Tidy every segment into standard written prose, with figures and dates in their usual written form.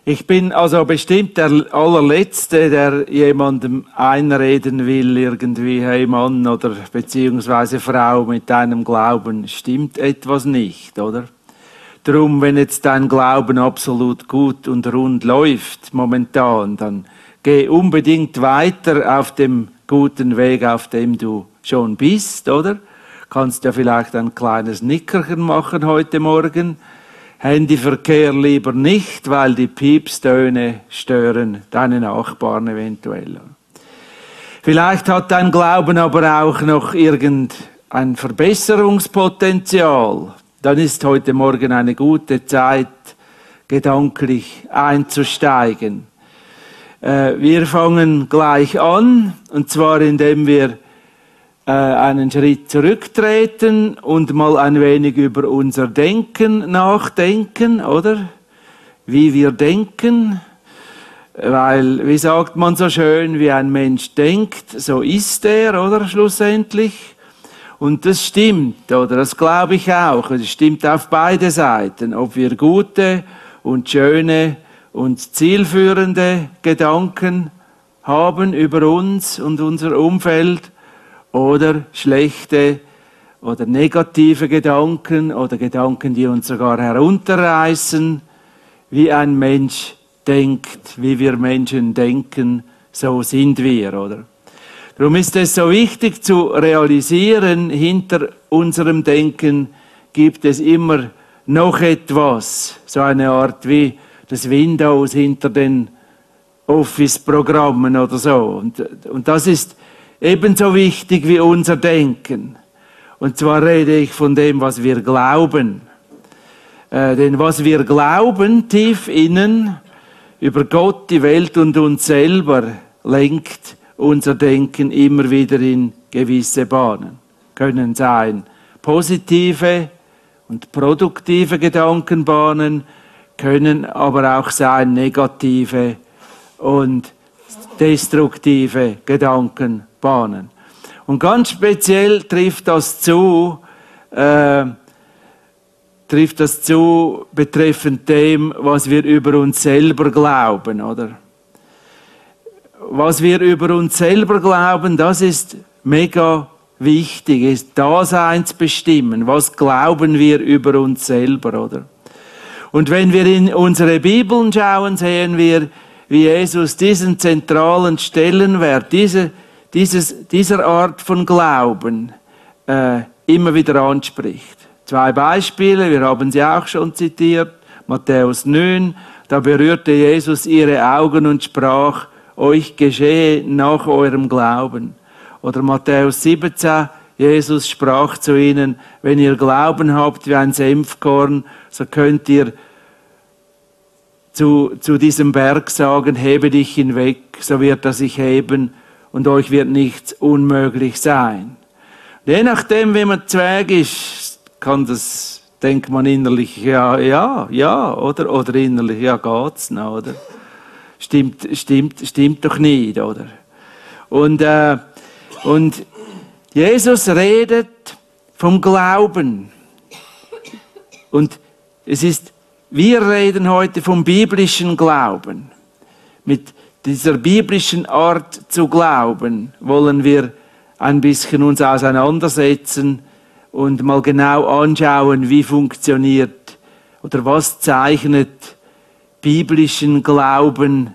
Ich bin also bestimmt der allerletzte, der jemandem einreden will, irgendwie, hey Mann oder beziehungsweise Frau, mit deinem Glauben stimmt etwas nicht, oder? Drum, wenn jetzt dein Glauben absolut gut und rund läuft momentan, dann geh unbedingt weiter auf dem guten Weg, auf dem du schon bist, oder? Kannst ja vielleicht ein kleines Nickerchen machen heute Morgen. Handyverkehr lieber nicht, weil die Piepstöne stören deine Nachbarn eventuell. Vielleicht hat dein Glauben aber auch noch irgendein Verbesserungspotenzial. Dann ist heute Morgen eine gute Zeit, gedanklich einzusteigen. Wir fangen gleich an, und zwar indem wir einen Schritt zurücktreten und mal ein wenig über unser Denken nachdenken, oder? Wie wir denken, weil, wie sagt man so schön, wie ein Mensch denkt, so ist er, oder, schlussendlich. Und das stimmt, oder, das glaube ich auch, es stimmt auf beide Seiten, ob wir gute und schöne und zielführende Gedanken haben über uns und unser Umfeld, oder schlechte oder negative Gedanken oder Gedanken, die uns sogar herunterreißen. Wie ein Mensch denkt, wie wir Menschen denken, so sind wir, oder? Darum ist es so wichtig zu realisieren, hinter unserem Denken gibt es immer noch etwas, so eine Art wie das Windows hinter den Office-Programmen oder so. Und das ist ebenso wichtig wie unser Denken. Und zwar rede ich von dem, was wir glauben. Denn was wir glauben, tief innen, über Gott, die Welt und uns selber, lenkt unser Denken immer wieder in gewisse Bahnen. Können sein positive und produktive Gedankenbahnen, können aber auch sein negative und destruktive Gedankenbahnen. Und ganz speziell trifft das zu betreffend dem, was wir über uns selber glauben, oder? Was wir über uns selber glauben, das ist mega wichtig, ist daseinsbestimmend. Was glauben wir über uns selber, oder? Und wenn wir in unsere Bibeln schauen, sehen wir, wie Jesus diesen zentralen Stellenwert, dieser Art von Glauben immer wieder anspricht. 2 Beispiele, wir haben sie auch schon zitiert. Matthäus 9, da berührte Jesus ihre Augen und sprach, euch geschehe nach eurem Glauben. Oder Matthäus 17, Jesus sprach zu ihnen, wenn ihr Glauben habt wie ein Senfkorn, so könnt ihr zu diesem Berg sagen, hebe dich hinweg, so wird er sich heben und euch wird nichts unmöglich sein. Je nachdem, wie man zweig ist, denkt man innerlich, ja, oder innerlich, ja, geht's noch, oder? Stimmt doch nicht, oder? Und Jesus redet vom Glauben. Und wir reden heute vom biblischen Glauben. Mit dieser biblischen Art zu glauben, wollen wir ein bisschen uns auseinandersetzen und mal genau anschauen, wie funktioniert oder was zeichnet biblischen Glauben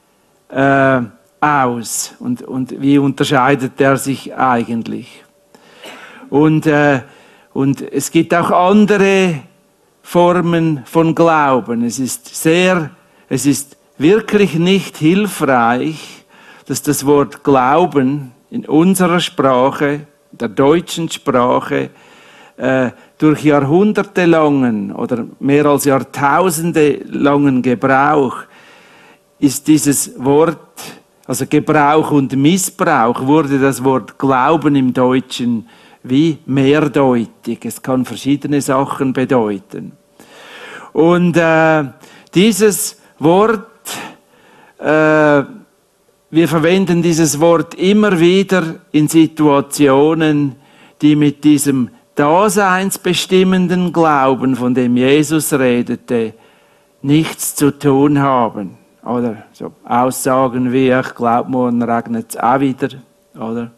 aus und wie unterscheidet er sich eigentlich. Und es gibt auch andere Formen von Glauben. Es ist wirklich nicht hilfreich, dass das Wort Glauben in unserer Sprache, der deutschen Sprache, durch jahrhundertelangen oder mehr als jahrtausendelangen Gebrauch ist dieses Wort, also Gebrauch und Missbrauch, wurde das Wort Glauben im Deutschen wie mehrdeutig. Es kann verschiedene Sachen bedeuten. Und dieses Wort, wir verwenden dieses Wort immer wieder in Situationen, die mit diesem daseinsbestimmenden Glauben, von dem Jesus redete, nichts zu tun haben. Oder so Aussagen wie, ich glaube, morgen regnet es auch wieder. Oder?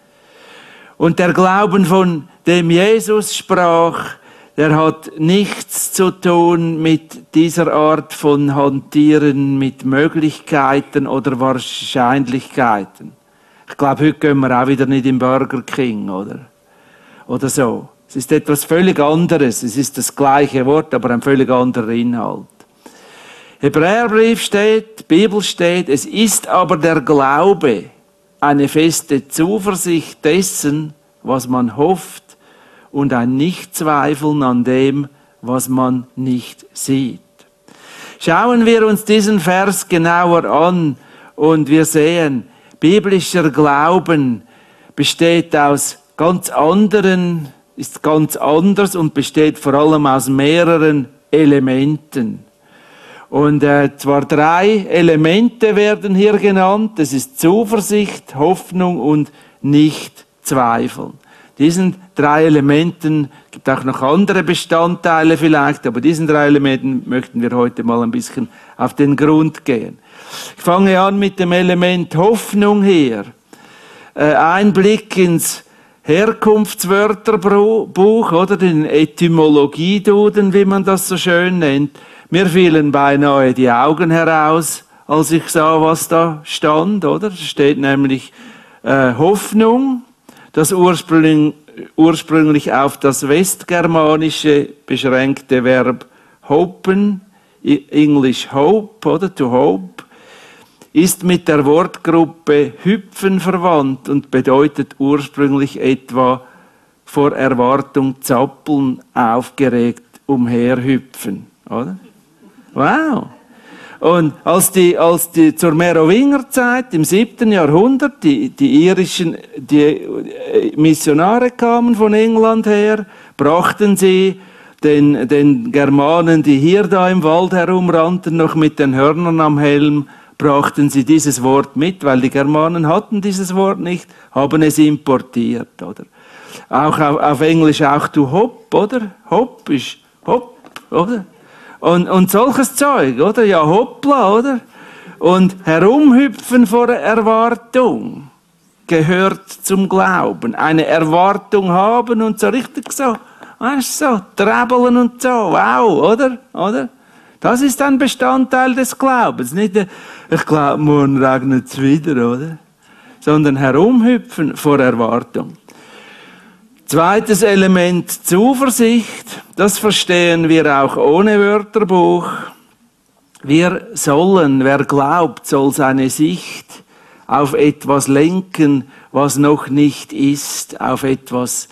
Und der Glauben, von dem Jesus sprach, der hat nichts zu tun mit dieser Art von Hantieren mit Möglichkeiten oder Wahrscheinlichkeiten. Ich glaube, heute gehen wir auch wieder nicht im Burger King, oder so. Es ist etwas völlig anderes. Es ist das gleiche Wort, aber ein völlig anderer Inhalt. Hebräerbrief steht, die Bibel steht, es ist aber der Glaube, eine feste Zuversicht dessen, was man hofft, und ein Nichtzweifeln an dem, was man nicht sieht. Schauen wir uns diesen Vers genauer an und wir sehen, biblischer Glauben besteht aus ganz anderen, ist ganz anders und besteht vor allem aus mehreren Elementen. Und zwar 3 Elemente werden hier genannt. Das ist Zuversicht, Hoffnung und Nichtzweifeln. Diesen 3 Elementen, gibt auch noch andere Bestandteile vielleicht, aber diesen 3 Elementen möchten wir heute mal ein bisschen auf den Grund gehen. Ich fange an mit dem Element Hoffnung hier. Ein Blick ins Herkunftswörterbuch oder den Etymologieduden, wie man das so schön nennt. Mir fielen beinahe die Augen heraus, als ich sah, was da stand, oder? Da steht nämlich Hoffnung, das ursprünglich auf das westgermanische beschränkte Verb hopen, English hope, oder to hope, ist mit der Wortgruppe hüpfen verwandt und bedeutet ursprünglich etwa vor Erwartung zappeln, aufgeregt umherhüpfen, oder? Wow! Und als die zur Merowingerzeit im 7. Jahrhundert die Missionare kamen von England her, brachten sie den Germanen, die hier da im Wald herumrannten, noch mit den Hörnern am Helm, brachten sie dieses Wort mit, weil die Germanen hatten dieses Wort nicht, haben es importiert, oder? Auch auf Englisch auch to hop, oder? Hop ist hop, oder? Und solches Zeug, oder? Ja, hoppla, oder? Und herumhüpfen vor Erwartung gehört zum Glauben. Eine Erwartung haben und so richtig so, weißt du, so, trabbeln und so, wow, oder? Das ist ein Bestandteil des Glaubens. Nicht, ich glaube, morgen regnet es wieder, oder? Sondern herumhüpfen vor Erwartung. Zweites Element Zuversicht, das verstehen wir auch ohne Wörterbuch. Wer glaubt, soll seine Sicht auf etwas lenken, was noch nicht ist, auf etwas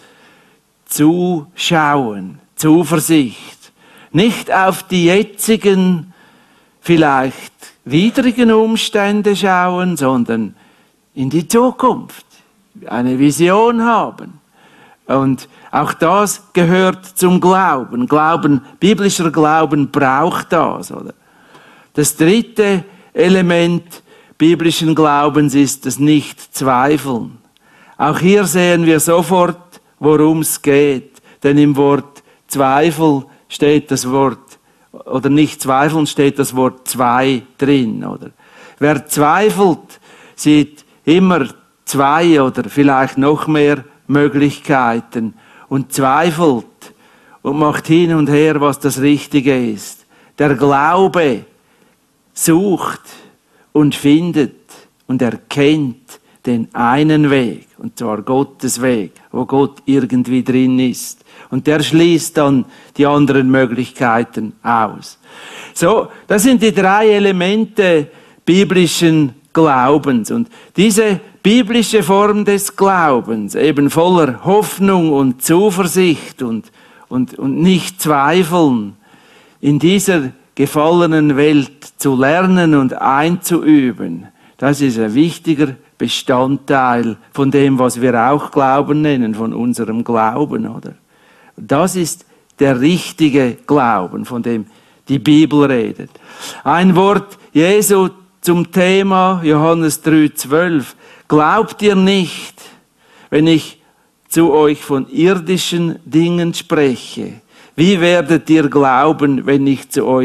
zuschauen, Zuversicht. Nicht auf die jetzigen, vielleicht widrigen Umstände schauen, sondern in die Zukunft, eine Vision haben. Und auch das gehört zum Glauben. Biblischer Glauben braucht das, oder? Das 3. Element biblischen Glaubens ist das Nichtzweifeln. Auch hier sehen wir sofort, worum es geht. Denn im Wort Zweifel steht das Wort, oder nicht zweifeln steht das Wort zwei drin, oder? Wer zweifelt, sieht immer 2 oder vielleicht noch mehr Möglichkeiten und zweifelt und macht hin und her, was das Richtige ist. Der Glaube sucht und findet und erkennt den einen Weg, und zwar Gottes Weg, wo Gott irgendwie drin ist. Und der schließt dann die anderen Möglichkeiten aus. So, das sind die 3 Elemente biblischen Glaubens. Und diese biblische Form des Glaubens, eben voller Hoffnung und Zuversicht und nicht zweifeln, in dieser gefallenen Welt zu lernen und einzuüben, das ist ein wichtiger Bestandteil von dem, was wir auch Glauben nennen, von unserem Glauben, oder? Das ist der richtige Glauben, von dem die Bibel redet. Ein Wort Jesu zum Thema Johannes 3,12. Glaubt ihr nicht, wenn ich zu euch von irdischen Dingen spreche? Wie werdet ihr glauben, wenn ich zu euch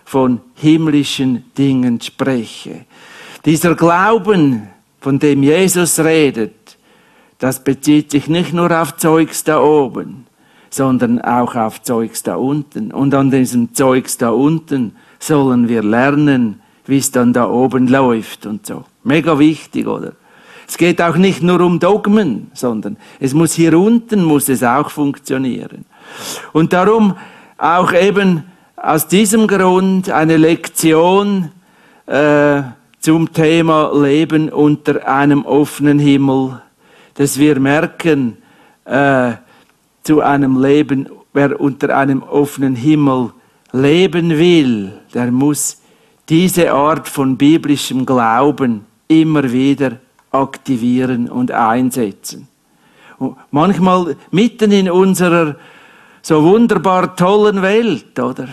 von himmlischen Dingen spreche. Dieser Glauben, von dem Jesus redet, das bezieht sich nicht nur auf Zeugs da oben, sondern auch auf Zeugs da unten. Und an diesem Zeugs da unten sollen wir lernen, wie es dann da oben läuft und so. Mega wichtig, oder? Es geht auch nicht nur um Dogmen, sondern es muss hier unten, muss es auch funktionieren. Und darum auch eben aus diesem Grund eine Lektion zum Thema Leben unter einem offenen Himmel, dass wir merken, zu einem Leben, wer unter einem offenen Himmel leben will, der muss diese Art von biblischem Glauben immer wieder aktivieren und einsetzen. Und manchmal mitten in unserer so wunderbar tollen Welt, oder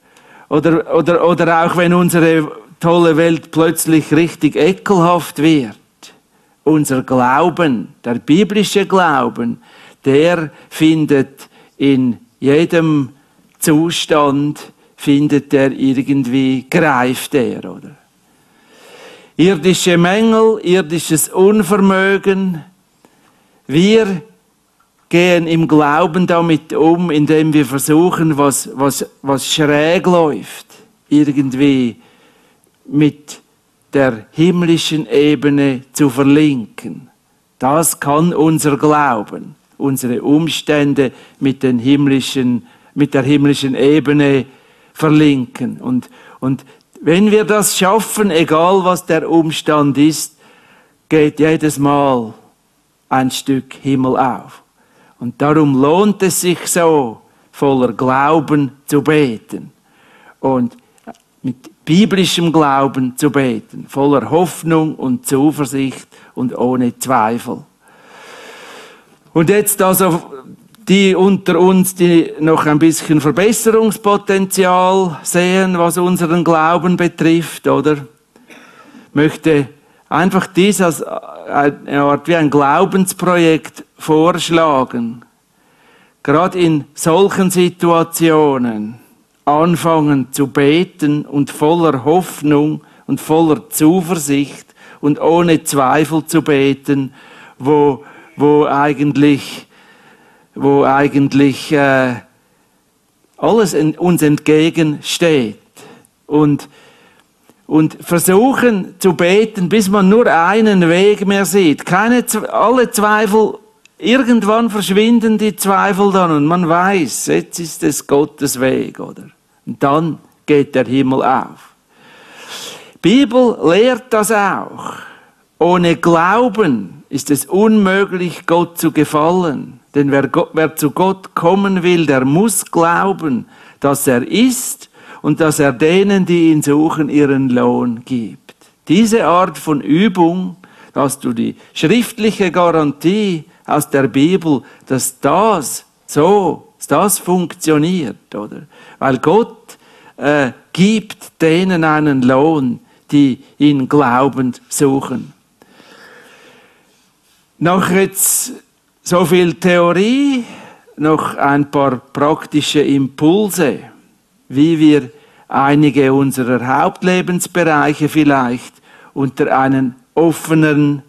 auch wenn unsere tolle Welt plötzlich richtig ekelhaft wird, unser Glauben, der biblische Glauben, der findet in jedem Zustand, findet der irgendwie, greift er, oder? Irdische Mängel, irdisches Unvermögen. Wir gehen im Glauben damit um, indem wir versuchen, was schräg läuft, irgendwie mit der himmlischen Ebene zu verlinken. Das kann unser Glauben, unsere Umstände mit der himmlischen Ebene verlinken. Und wenn wir das schaffen, egal was der Umstand ist, geht jedes Mal ein Stück Himmel auf. Und darum lohnt es sich so, voller Glauben zu beten. Und mit biblischem Glauben zu beten, voller Hoffnung und Zuversicht und ohne Zweifel. Und jetzt also die unter uns, die noch ein bisschen Verbesserungspotenzial sehen, was unseren Glauben betrifft, oder? Möchte einfach dies als eine Art wie ein Glaubensprojekt vorschlagen. Gerade in solchen Situationen anfangen zu beten und voller Hoffnung und voller Zuversicht und ohne Zweifel zu beten, wo eigentlich alles uns entgegensteht. Und versuchen zu beten, bis man nur einen Weg mehr sieht. Alle Zweifel, irgendwann verschwinden die Zweifel dann und man weiß, jetzt ist es Gottes Weg, oder? Und dann geht der Himmel auf. Die Bibel lehrt das auch. Ohne Glauben ist es unmöglich, Gott zu gefallen. Denn wer zu Gott kommen will, der muss glauben, dass er ist und dass er denen, die ihn suchen, ihren Lohn gibt. Diese Art von Übung, dass du die schriftliche Garantie aus der Bibel, dass das funktioniert, oder? Weil Gott gibt denen einen Lohn, die ihn glaubend suchen. Noch jetzt so viel Theorie, noch ein paar praktische Impulse, wie wir einige unserer Hauptlebensbereiche vielleicht unter einen offeneren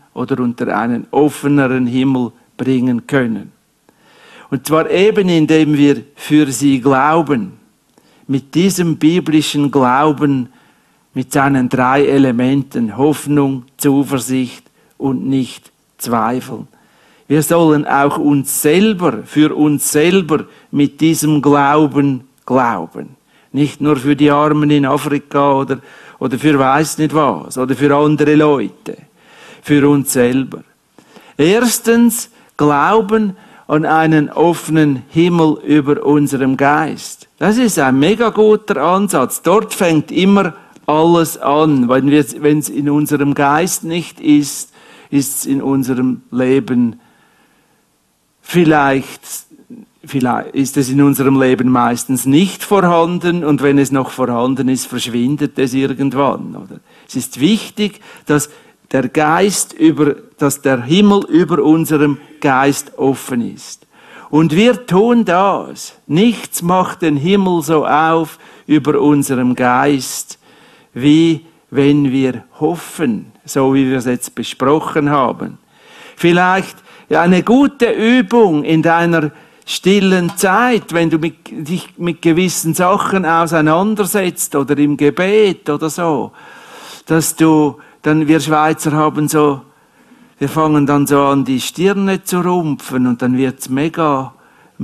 Himmel bringen können. Und zwar eben, indem wir für sie glauben, mit diesem biblischen Glauben, mit seinen 3 Elementen, Hoffnung, Zuversicht und nicht Zweifeln. Wir sollen auch für uns selber mit diesem Glauben glauben. Nicht nur für die Armen in Afrika oder für weiß nicht was oder für andere Leute. Für uns selber. Erstens, glauben an einen offenen Himmel über unserem Geist. Das ist ein mega guter Ansatz. Dort fängt immer alles an. Wenn es in unserem Geist nicht ist, ist es in unserem Leben vielleicht ist es in unserem Leben meistens nicht vorhanden und wenn es noch vorhanden ist, verschwindet es irgendwann. Oder? Es ist wichtig, dass der Himmel über unserem Geist offen ist. Und wir tun das. Nichts macht den Himmel so auf über unserem Geist, wie wenn wir hoffen, so wie wir es jetzt besprochen haben. Vielleicht eine gute Übung in deiner stillen Zeit, wenn du dich mit gewissen Sachen auseinandersetzt oder im Gebet oder so, dass wir Schweizer haben so, wir fangen dann so an, die Stirne zu rumpfen und dann wird's mega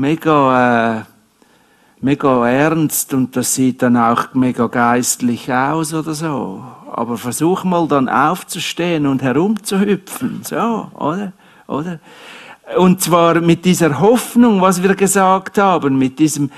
ernst und das sieht dann auch mega geistlich aus oder so. Aber versuch mal dann aufzustehen und herumzuhüpfen, so, oder? Und zwar mit dieser Hoffnung, was wir gesagt haben, mit dieser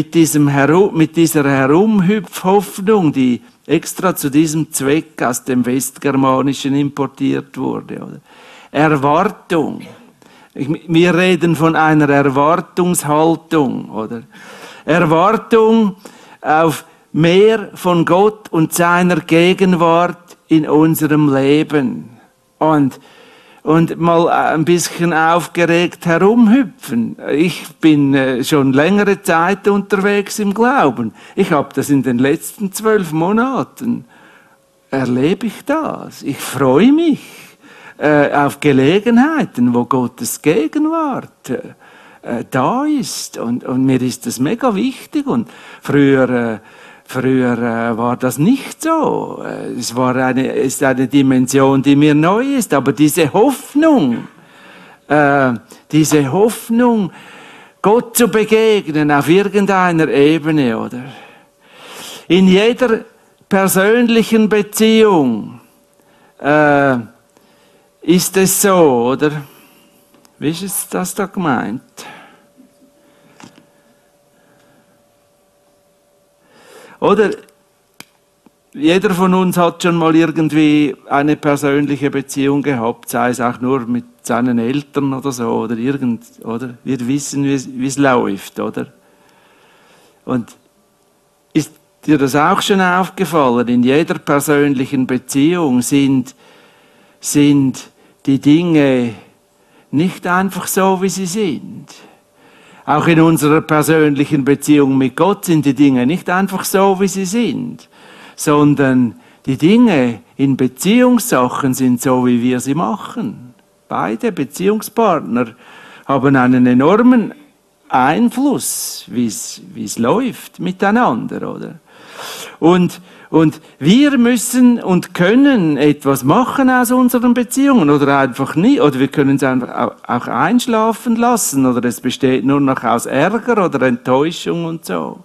Herumhüpfhoffnung, die extra zu diesem Zweck aus dem Westgermanischen importiert wurde, oder? Erwartung. Wir reden von einer Erwartungshaltung, oder? Erwartung auf mehr von Gott und seiner Gegenwart in unserem Leben. Und mal ein bisschen aufgeregt herumhüpfen. Ich bin schon längere Zeit unterwegs im Glauben. Ich habe das in den letzten 12 Monaten. Erlebe ich das. Ich freue mich auf Gelegenheiten, wo Gottes Gegenwart da ist. Und mir ist das mega wichtig. Und früher war das nicht so. Es ist eine Dimension, die mir neu ist. Aber diese Hoffnung, Gott zu begegnen auf irgendeiner Ebene, oder? In jeder persönlichen Beziehung ist es so, oder? Wie ist das da gemeint? Oder jeder von uns hat schon mal irgendwie eine persönliche Beziehung gehabt, sei es auch nur mit seinen Eltern oder so, oder wir wissen, wie es läuft, oder? Und ist dir das auch schon aufgefallen? In jeder persönlichen Beziehung sind die Dinge nicht einfach so, wie sie sind. Auch in unserer persönlichen Beziehung mit Gott sind die Dinge nicht einfach so, wie sie sind, sondern die Dinge in Beziehungssachen sind so, wie wir sie machen. Beide Beziehungspartner haben einen enormen Einfluss, wie es läuft miteinander, oder? Und wir müssen und können etwas machen aus unseren Beziehungen oder einfach nie. Oder wir können es einfach auch einschlafen lassen oder es besteht nur noch aus Ärger oder Enttäuschung und so.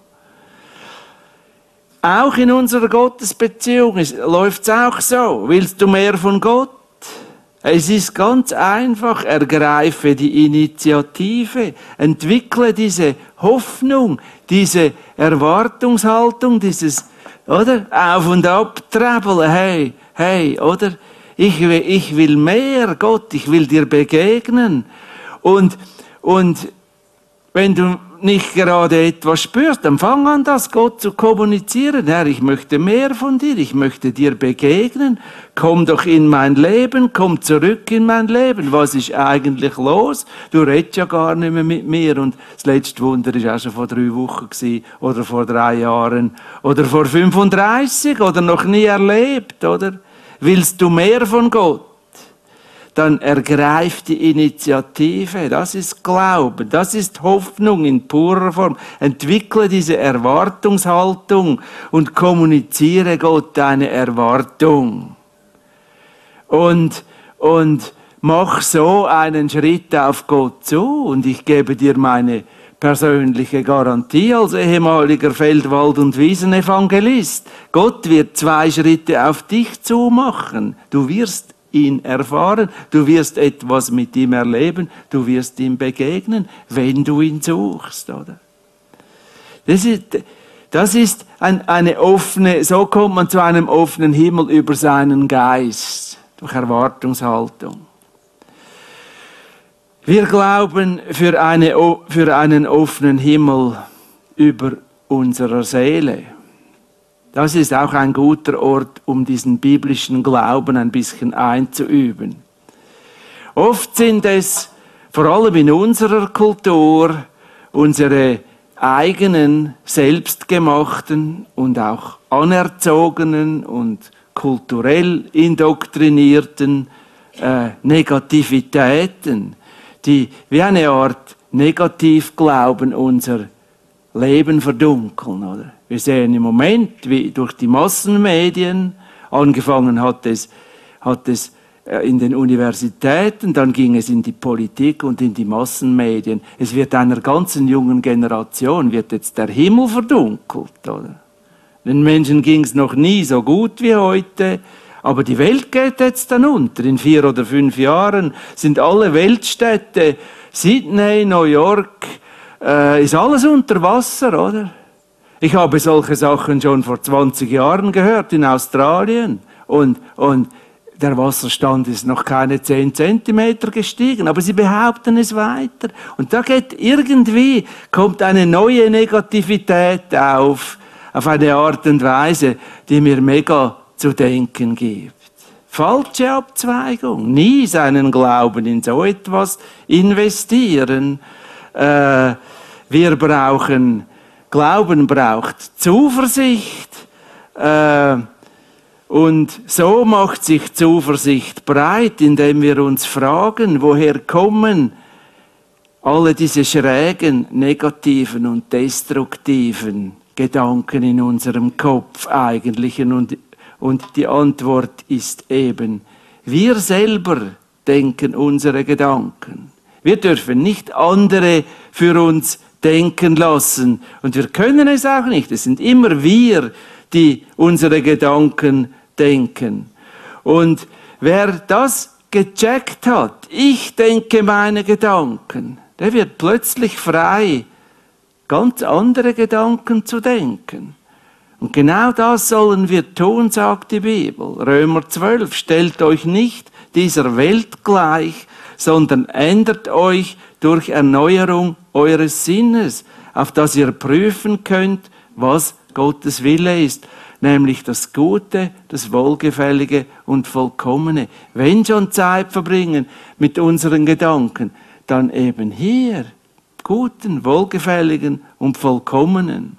Auch in unserer Gottesbeziehung läuft es auch so. Willst du mehr von Gott? Es ist ganz einfach. Ergreife die Initiative. Entwickle diese Hoffnung, diese Erwartungshaltung, dieses Auf- und Abtrabbeln, hey, oder? Ich will mehr, Gott, ich will dir begegnen. Und wenn du nicht gerade etwas spürst, dann fang an, das Gott zu kommunizieren. Herr, ich möchte mehr von dir, ich möchte dir begegnen. Komm doch in mein Leben, komm zurück in mein Leben. Was ist eigentlich los? Du redest ja gar nicht mehr mit mir. Und das letzte Wunder war auch schon vor 3 Wochen gewesen, oder vor 3 Jahren oder vor 35 oder noch nie erlebt, oder? Willst du mehr von Gott? Dann ergreif die Initiative. Das ist Glauben, das ist Hoffnung in purer Form. Entwickle diese Erwartungshaltung und kommuniziere Gott deine Erwartung. Und mach so einen Schritt auf Gott zu. Und ich gebe dir meine persönliche Garantie als ehemaliger Feldwald- und Wiesenevangelist. Gott wird 2 Schritte auf dich zumachen. Du wirst ihn erfahren, du wirst etwas mit ihm erleben, du wirst ihm begegnen, wenn du ihn suchst, oder? Das ist eine offene, so kommt man zu einem offenen Himmel über seinen Geist, durch Erwartungshaltung. Wir glauben für einen offenen Himmel über unserer Seele. Das ist auch ein guter Ort, um diesen biblischen Glauben ein bisschen einzuüben. Oft sind es vor allem in unserer Kultur, unsere eigenen, selbstgemachten und auch anerzogenen und kulturell indoktrinierten Negativitäten, die wie eine Art Negativglauben unser Leben verdunkeln. Oder? Wir sehen im Moment, wie durch die Massenmedien, angefangen hat es in den Universitäten, dann ging es in die Politik und in die Massenmedien. Es wird einer ganzen jungen Generation, wird jetzt der Himmel verdunkelt. Oder? Den Menschen ging es noch nie so gut wie heute, aber die Welt geht jetzt dann unter. In 4 oder 5 Jahren sind alle Weltstädte, Sydney, New York, ist alles unter Wasser, oder? Ich habe solche Sachen schon vor 20 Jahren gehört in Australien und der Wasserstand ist noch keine 10 Zentimeter gestiegen, aber sie behaupten es weiter. Und da kommt eine neue Negativität auf eine Art und Weise, die mir mega zu denken gibt. Falsche Abzweigung, nie seinen Glauben in so etwas investieren. Glauben braucht Zuversicht. Und so macht sich Zuversicht breit, indem wir uns fragen, woher kommen alle diese schrägen, negativen und destruktiven Gedanken in unserem Kopf eigentlich. Und die Antwort ist eben, wir selber denken unsere Gedanken. Wir dürfen nicht andere für uns denken lassen. Und wir können es auch nicht. Es sind immer wir, die unsere Gedanken denken. Und wer das gecheckt hat, ich denke meine Gedanken, der wird plötzlich frei, ganz andere Gedanken zu denken. Und genau das sollen wir tun, sagt die Bibel. Römer 12, stellt euch nicht dieser Welt gleich, sondern ändert euch durch Erneuerung eures Sinnes, auf das ihr prüfen könnt, was Gottes Wille ist, nämlich das Gute, das Wohlgefällige und Vollkommene. Wenn schon Zeit verbringen mit unseren Gedanken, dann eben hier, Guten, Wohlgefälligen und Vollkommenen.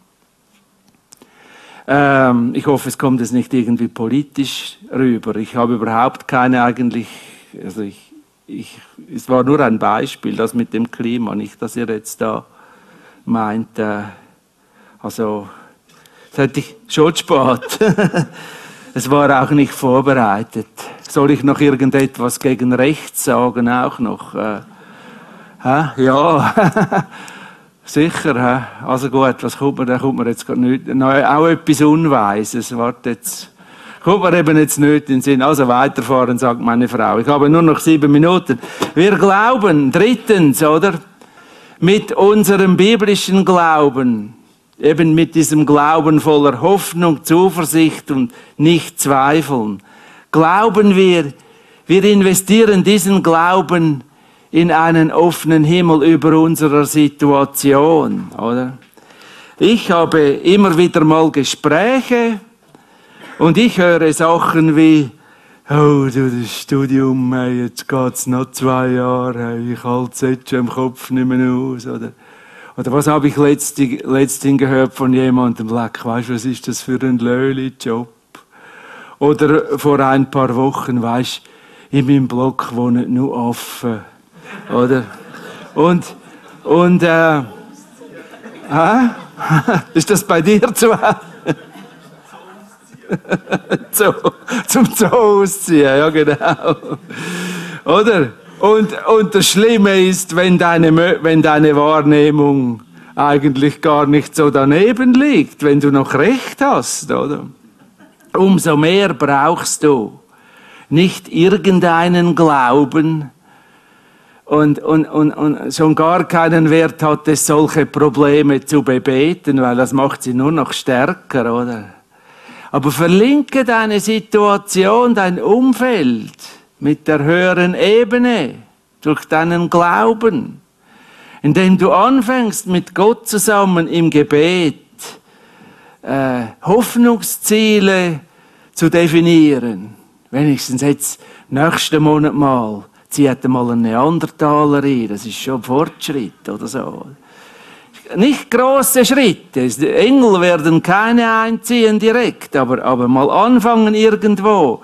Ich hoffe, es kommt jetzt nicht irgendwie politisch rüber. Ich habe überhaupt keine eigentlich, also es war nur ein Beispiel, das mit dem Klima, nicht, dass ihr jetzt da meint, also, das hätte ich schon spät. Es war auch nicht vorbereitet. Soll ich noch irgendetwas gegen rechts sagen, auch noch? Ja, sicher. Also gut, was kommt mir jetzt gerade nicht? Auch etwas Unweises. Warte jetzt. Kommt mir eben jetzt nicht in den Sinn. Also weiterfahren, sagt meine Frau. Ich habe nur noch 7 Minuten. Wir glauben, drittens, oder? Mit unserem biblischen Glauben, eben mit diesem Glauben voller Hoffnung, Zuversicht und nicht Zweifeln, glauben wir investieren diesen Glauben in einen offenen Himmel über unserer Situation, oder? Ich habe immer wieder mal Gespräche und ich höre Sachen wie, oh, du, das Studium, hey, jetzt geht's noch 2 Jahre, hey, ich halte es jetzt schon im Kopf nicht mehr aus, oder was habe ich letztens gehört von jemandem, weißt du, was ist das für ein Löhli-Job? Oder vor ein paar Wochen, weißt du, in meinem Block wohnen nur Affen. Oder? Ist das bei dir zu zum Zoo ausziehen, ja genau. Oder? Und das Schlimme ist, wenn deine Wahrnehmung eigentlich gar nicht so daneben liegt, wenn du noch recht hast, oder? Umso mehr brauchst du nicht irgendeinen Glauben, und schon gar keinen Wert hat es, solche Probleme zu bebeten, weil das macht sie nur noch stärker, oder? Aber verlinke deine Situation, dein Umfeld mit der höheren Ebene durch deinen Glauben, indem du anfängst, mit Gott zusammen im Gebet Hoffnungsziele zu definieren. Wenigstens jetzt nächsten Monat mal zieht einmal einen Neandertaler ein, das ist schon ein Fortschritt oder so. Nicht große Schritte, Engel werden keine einziehen direkt, aber mal anfangen irgendwo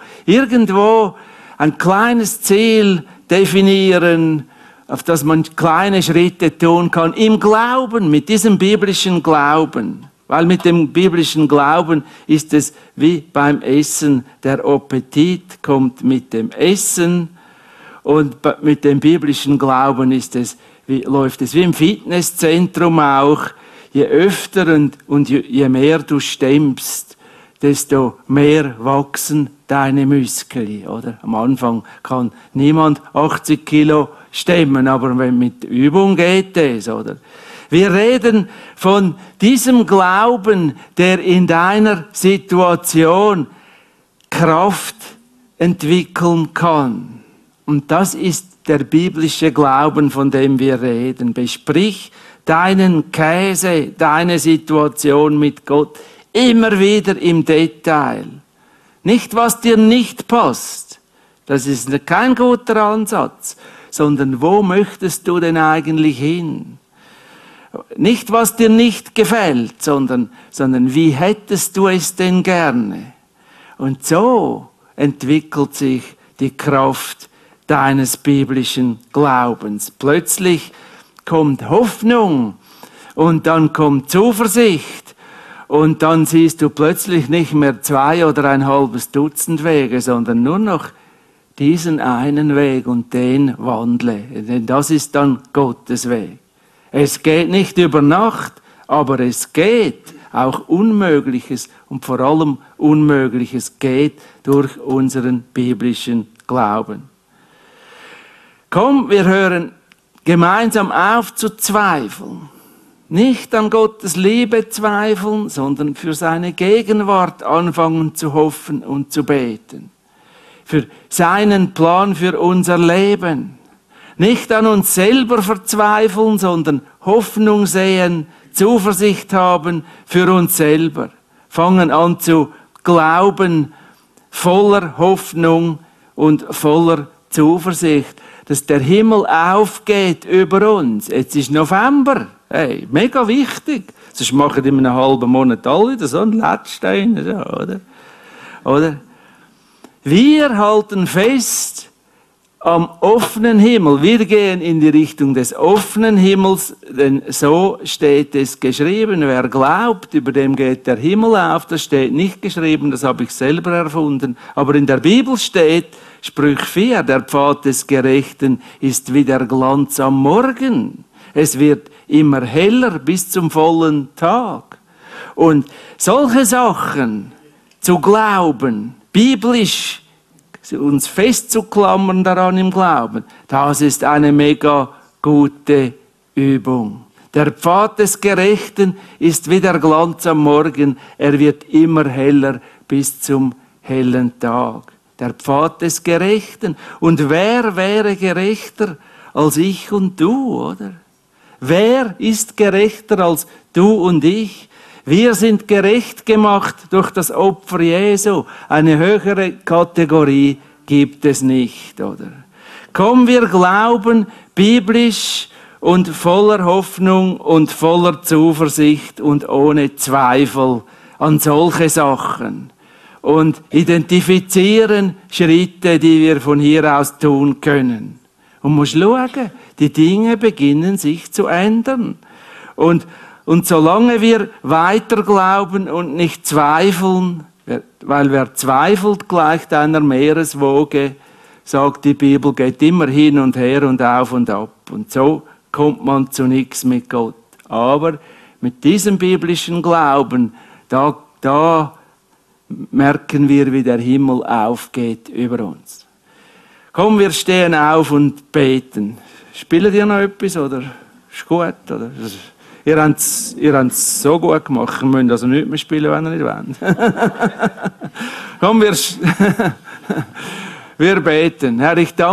ein kleines Ziel definieren, auf das man kleine Schritte tun kann, im Glauben, mit diesem biblischen Glauben. Weil mit dem biblischen Glauben ist es wie beim Essen, der Appetit kommt mit dem Essen und mit dem biblischen Glauben läuft es wie im Fitnesszentrum auch. Je öfter und je mehr du stemmst, desto mehr wachsen deine Muskeln, oder? Am Anfang kann niemand 80 Kilo stemmen, aber mit Übung geht es, oder? Wir reden von diesem Glauben, der in deiner Situation Kraft entwickeln kann. Und das ist der biblische Glauben, von dem wir reden. Besprich deinen Käse, deine Situation mit Gott immer wieder im Detail. Nicht, was dir nicht passt. Das ist kein guter Ansatz. Sondern wo möchtest du denn eigentlich hin? Nicht, was dir nicht gefällt, sondern wie hättest du es denn gerne? Und so entwickelt sich die Kraft deines biblischen Glaubens. Plötzlich kommt Hoffnung und dann kommt Zuversicht und dann siehst du plötzlich nicht mehr 2 oder ein halbes Dutzend Wege, sondern nur noch diesen einen Weg und den wandle. Denn das ist dann Gottes Weg. Es geht nicht über Nacht, aber es geht. Auch Unmögliches und vor allem Unmögliches geht durch unseren biblischen Glauben. Komm, wir hören gemeinsam auf zu zweifeln. Nicht an Gottes Liebe zweifeln, sondern für seine Gegenwart anfangen zu hoffen und zu beten. Für seinen Plan für unser Leben. Nicht an uns selber verzweifeln, sondern Hoffnung sehen, Zuversicht haben für uns selber. Fangen an zu glauben, voller Hoffnung und voller Zuversicht, dass der Himmel aufgeht über uns. Jetzt ist November. Hey, mega wichtig. Sonst machen in einem halben Monat alle wieder so einen Letzstein, oder? Wir halten fest am offenen Himmel. Wir gehen in die Richtung des offenen Himmels, denn so steht es geschrieben. Wer glaubt, über dem geht der Himmel auf. Das steht nicht geschrieben, das habe ich selber erfunden. Aber in der Bibel steht, Sprüche 4, der Pfad des Gerechten ist wie der Glanz am Morgen. Es wird immer heller bis zum vollen Tag. Und solche Sachen zu glauben, biblisch uns festzuklammern daran im Glauben, das ist eine mega gute Übung. Der Pfad des Gerechten ist wie der Glanz am Morgen, er wird immer heller bis zum hellen Tag. Der Pfad des Gerechten. Und wer wäre gerechter als ich und du, oder? Wer ist gerechter als du und ich? Wir sind gerecht gemacht durch das Opfer Jesu. Eine höhere Kategorie gibt es nicht, oder? Komm, wir glauben biblisch und voller Hoffnung und voller Zuversicht und ohne Zweifel an solche Sachen. Und identifizieren Schritte, die wir von hier aus tun können. Und musst schauen, die Dinge beginnen sich zu ändern. Und solange wir weiter glauben und nicht zweifeln, weil wer zweifelt, gleicht einer Meereswoge, sagt die Bibel, geht immer hin und her und auf und ab. Und so kommt man zu nichts mit Gott. Aber mit diesem biblischen Glauben, da merken wir, wie der Himmel aufgeht über uns. Komm, wir stehen auf und beten. Spielt ihr noch etwas, oder? Ist gut, oder? Ihr habt es so gut gemacht, ihr müsst also nicht mehr spielen, wenn ihr nicht wollt. Komm, wir beten. Herr, ich danke